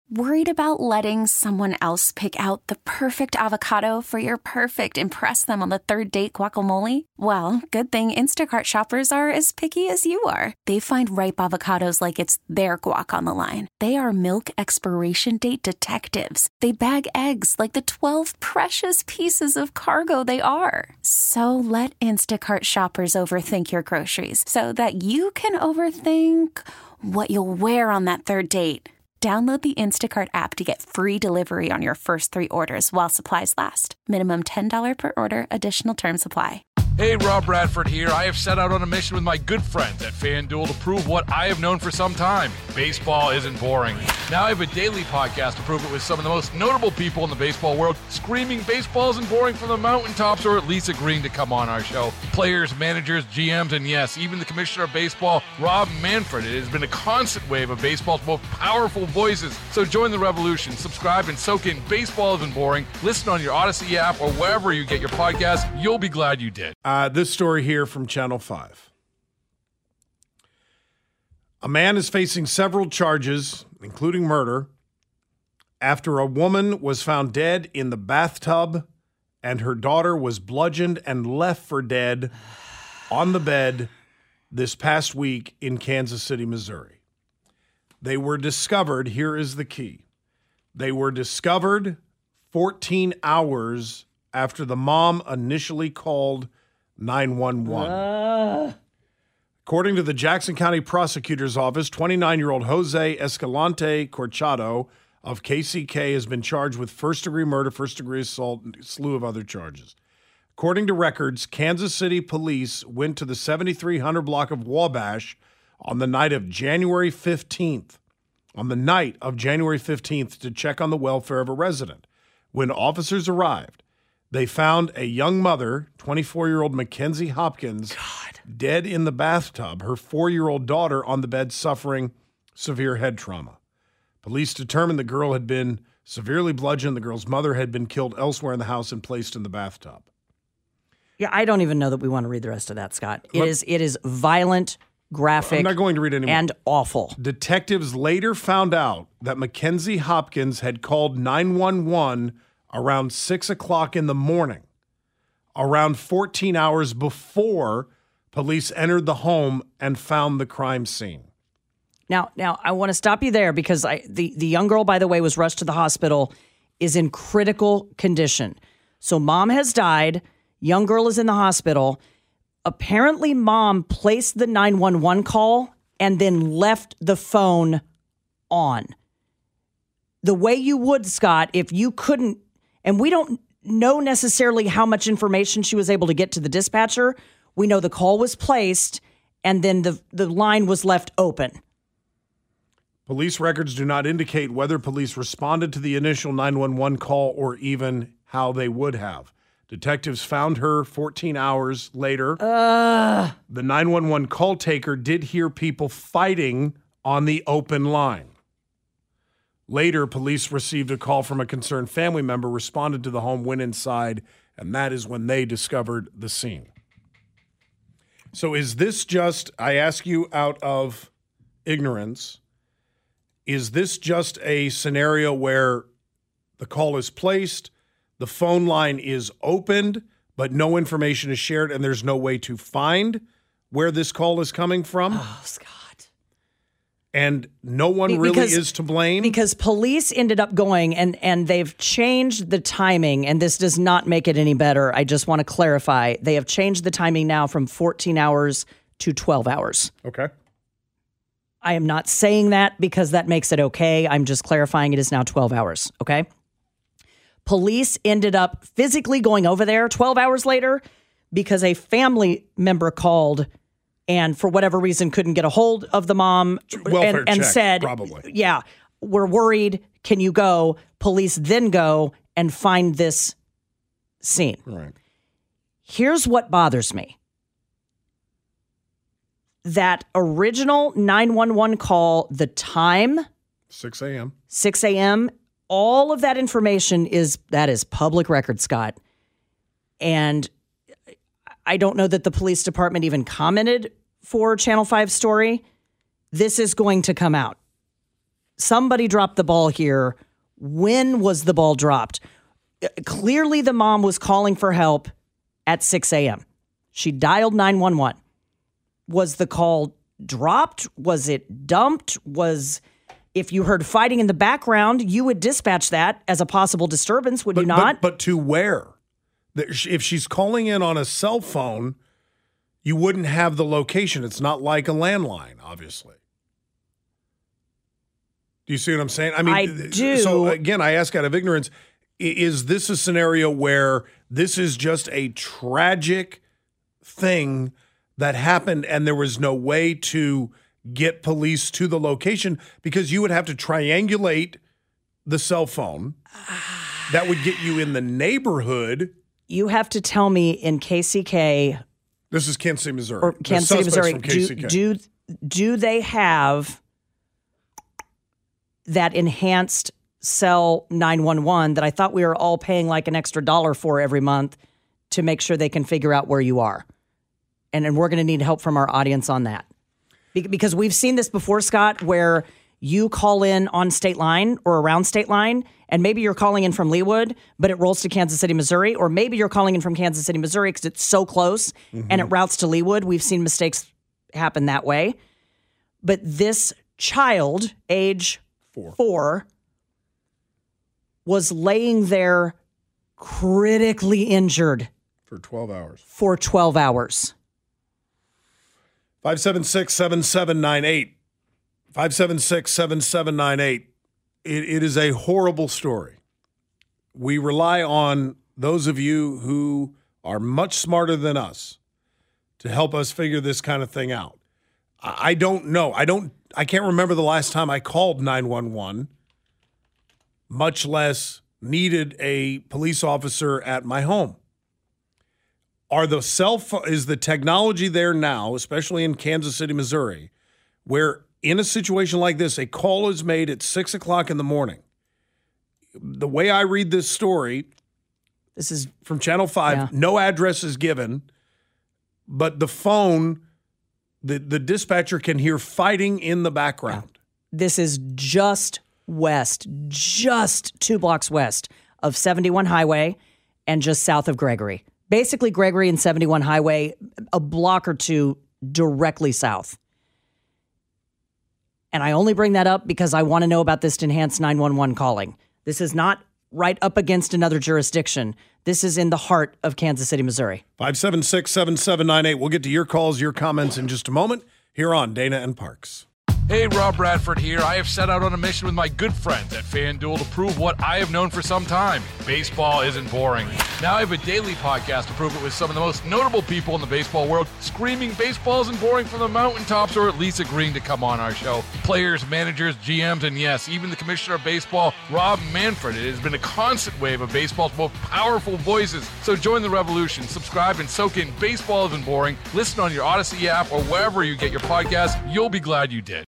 Worried about letting someone else pick out the perfect avocado for your perfect impress them on the third date guacamole? Well, good thing Instacart shoppers are as picky as you are. They find ripe avocados like it's their guac on the line. They are milk expiration date detectives. They bag eggs like the 12 precious pieces of cargo they are. So let Instacart shoppers overthink your groceries so that you can overthink what you'll wear on that third date. Download the Instacart app to get free delivery on your first 3 orders while supplies last. Minimum $10 per order. Additional terms apply. Hey, Rob Bradford here. I have set out on a mission with my good friends at FanDuel to prove what I have known for some time. Baseball isn't boring. Now I have a daily podcast to prove it with some of the most notable people in the baseball world, screaming baseball isn't boring from the mountaintops, or at least agreeing to come on our show. Players, managers, GMs, and yes, even the commissioner of baseball, Rob Manfred. It has been a constant wave of baseball's most powerful voices. So join the revolution. Subscribe and soak in Baseball Isn't Boring. Listen on your Odyssey app or wherever you get your podcasts. You'll be glad you did. This story here from Channel 5. A man is facing several charges, including murder, after a woman was found dead in the bathtub and her daughter was bludgeoned and left for dead on the bed this past week in Kansas City, Missouri. They were discovered, here is the key. They were discovered 14 hours after the mom initially called 911. According to the Jackson County Prosecutor's Office, 29-year-old Jose Escalante Corchado of KCK has been charged with first-degree murder, first-degree assault, and a slew of other charges. According to records, Kansas City police went to the 7300 block of Wabash on the night of January 15th. To check on the welfare of a resident. When officers arrived, they found a young mother, 24-year-old Mackenzie Hopkins, dead in the bathtub, her 4-year-old daughter on the bed suffering severe head trauma. Police determined the girl had been severely bludgeoned. The girl's mother had been killed elsewhere in the house and placed in the bathtub. Yeah, I don't even know that we want to read the rest of that, Scott. It is violent, graphic, I'm not going to read anymore. And awful. Detectives later found out that Mackenzie Hopkins had called 911 around 6 o'clock in the morning, around 14 hours before police entered the home and found the crime scene. Now I want to stop you there because the young girl, by the way, was rushed to the hospital, is in critical condition. So mom has died. Young girl is in the hospital. Apparently, mom placed the 911 call and then left the phone on. The way you would, Scott, if you couldn't. And we don't know necessarily how much information she was able to get to the dispatcher. We know the call was placed and then the line was left open. Police records do not indicate whether police responded to the initial 911 call or even how they would have. Detectives found her 14 hours later. The 911 call taker did hear people fighting on the open line. Later, police received a call from a concerned family member, responded to the home, went inside, and that is when they discovered the scene. So is this just, I ask you out of ignorance, is this just a scenario where the call is placed, the phone line is opened, but no information is shared, and there's no way to find where this call is coming from? Oh, Scott. And no one really is to blame? Because police ended up going, and they've changed the timing, and this does not make it any better. I just want to clarify. They have changed the timing now from 14 hours to 12 hours. Okay. I am not saying that because that makes it okay. I'm just clarifying it is now 12 hours, okay? Police ended up physically going over there 12 hours later because a family member called and for whatever reason couldn't get a hold of the mom and said, probably. Yeah, we're worried. Can you go? Police then go and find this scene. Right. Here's what bothers me. That original 911 call, the time, 6 a.m. 6 a.m., all of that information is public record, Scott. And I don't know that the police department even commented for Channel 5 story. This is going to come out. somebody dropped the ball here. When was the ball dropped? Clearly, the mom was calling for help at 6 a.m. She dialed 911. Was the call dropped? Was it dumped? If you heard fighting in the background, you would dispatch that as a possible disturbance, would you not? But to where? If she's calling in on a cell phone, you wouldn't have the location. It's not like a landline, obviously. Do you see what I'm saying? I mean, I do. So again, I ask out of ignorance, is this a scenario where this is just a tragic thing that happened and there was no way to get police to the location because you would have to triangulate the cell phone that would get you in the neighborhood? You have to tell me in KCK. This is Kansas City, Missouri. Or Kansas City, Missouri. From KCK. Do they have that enhanced cell 911 that I thought we were all paying like an extra $1 for every month to make sure they can figure out where you are? And we're going to need help from our audience on that. Because we've seen this before, Scott, where you call in on state line or around state line, and maybe you're calling in from Leawood, but it rolls to Kansas City, Missouri, or maybe you're calling in from Kansas City, Missouri because it's so close and it routes to Leawood. We've seen mistakes happen that way. But this child, age 4, was laying there critically injured. For 12 hours. 576-7798. 576-7798. It is a horrible story. We rely on those of you who are much smarter than us to help us figure this kind of thing out. I don't know. I can't remember the last time I called 911, much less needed a police officer at my home. Is the technology there now, especially in Kansas City, Missouri, where in a situation like this, a call is made at 6 o'clock in the morning? The way I read this story, this is from Channel 5, no address is given, but the phone, the dispatcher can hear fighting in the background. This is just 2 blocks west of 71 Highway and just south of Gregory. Basically, Gregory and 71 Highway, a block or two directly south. And I only bring that up because I want to know about this enhanced 911 calling. This is not right up against another jurisdiction. This is in the heart of Kansas City, Missouri. 576-7798. We'll get to your calls, your comments in just a moment here on Dana and Parks. Hey, Rob Bradford here. I have set out on a mission with my good friends at FanDuel to prove what I have known for some time. Baseball isn't boring. Now I have a daily podcast to prove it with some of the most notable people in the baseball world, screaming baseball isn't boring from the mountaintops, or at least agreeing to come on our show. Players, managers, GMs, and yes, even the commissioner of baseball, Rob Manfred. It has been a constant wave of baseball's most powerful voices. So join the revolution. Subscribe and soak in Baseball Isn't Boring. Listen on your Odyssey app or wherever you get your podcasts. You'll be glad you did.